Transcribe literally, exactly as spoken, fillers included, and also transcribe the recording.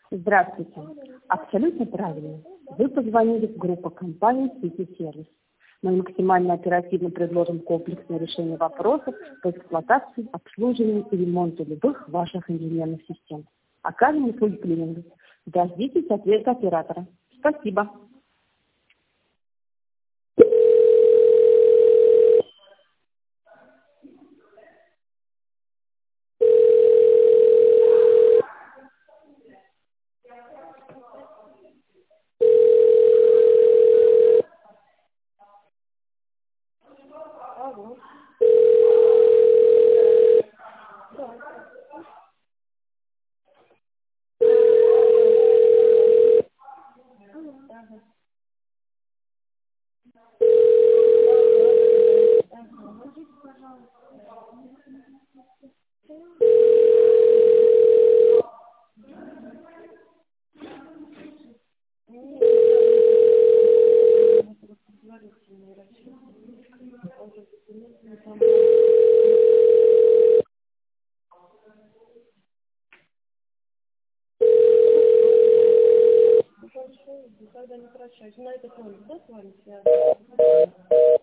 Здравствуйте. Абсолютно правильно. Вы позвонили в группу компании City Service. Мы максимально оперативно предложим комплексное решение вопросов по эксплуатации, обслуживанию и ремонту любых ваших инженерных систем. Окажем услуги клининга. Дождитесь ответа оператора. Спасибо. Никогда не прощаюсь. На этот номер, да, с вами связано?